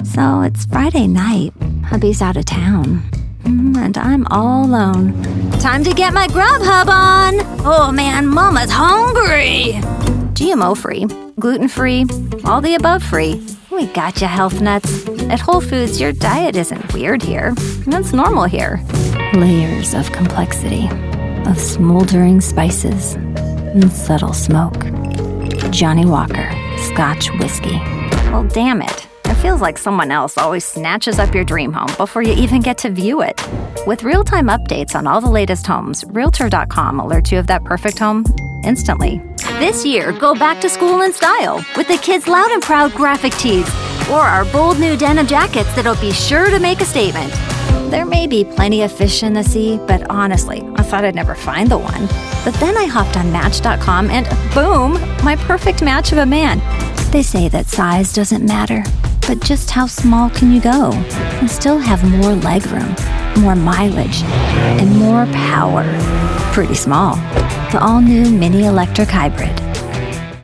So it's Friday night. Hubby's out of town. And I'm all alone. Time to get my Grubhub on! Oh man, Mama's hungry! GMO-free, gluten-free, all the above free. We got you, health nuts. At Whole Foods, your diet isn't weird here. That's normal here. Layers of complexity, of smoldering spices and subtle smoke. Johnnie Walker Scotch Whiskey. Well, damn it. It feels like someone else always snatches up your dream home before you even get to view it. With real-time updates on all the latest homes, Realtor.com alerts you of that perfect home instantly. This year, go back to school in style with the Kids Loud and Proud graphic tees or our bold new denim jackets that'll be sure to make a statement. There may be plenty of fish in the sea, but honestly, I thought I'd never find the one. But then I hopped on Match.com and boom, my perfect match of a man. They say that size doesn't matter, but just how small can you go and still have more legroom, more mileage, and more power? Pretty small. The all-new Mini Electric Hybrid.